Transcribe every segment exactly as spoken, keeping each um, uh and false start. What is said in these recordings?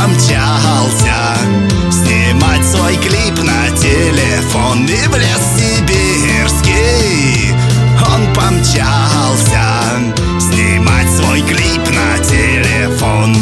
помчался снимать свой клип на телефон. И в лес сибирский он помчался снимать свой клип на телефон.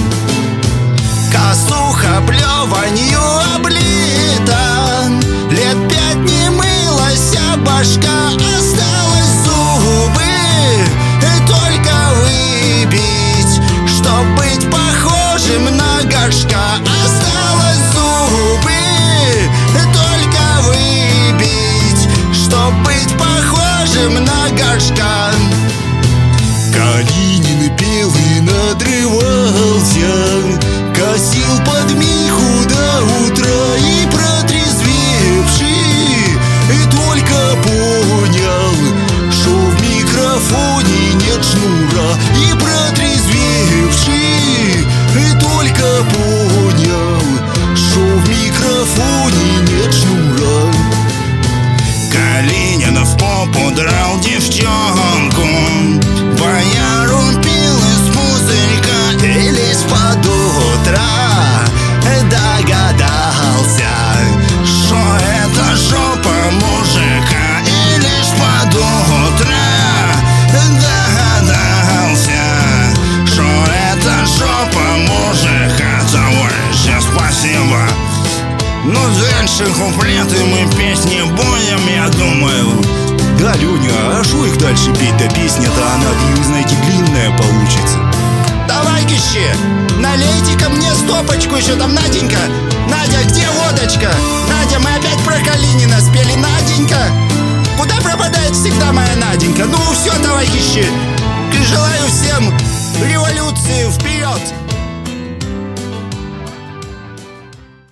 Косуха плеванью облита, лет пять не мылась, а башка осталась. Зубы только выбить, чтоб быть похожим на горшка. Осталось зубы только выбить, чтоб быть похожим на горшка. Калинин пел и надрывался, косил под Миху до утра. И протрезвевший и только понял, что в микрофоне нет шнура. И протрезвевший и только понял, что в микрофоне нет шнура. Калинин в попу драл девчонку, бояру пил из пузырька. И лишь под утро догадался, что это жопа мужика. И лишь под утро догадался, что это жопа мужика. Товарищи, спасибо. Ну, дальше куплеты мы песни будем, я думаю. Да, Люня, а шо их дальше петь? Да песня-то она, вы знаете, длинная получится. Товарищи, налейте-ка мне стопочку еще там, Наденька. Надя, где водочка? Надя, мы опять про Калинина спели. Наденька, куда пропадает всегда моя Наденька? Ну все, товарищи, желаю всем революции, вперед!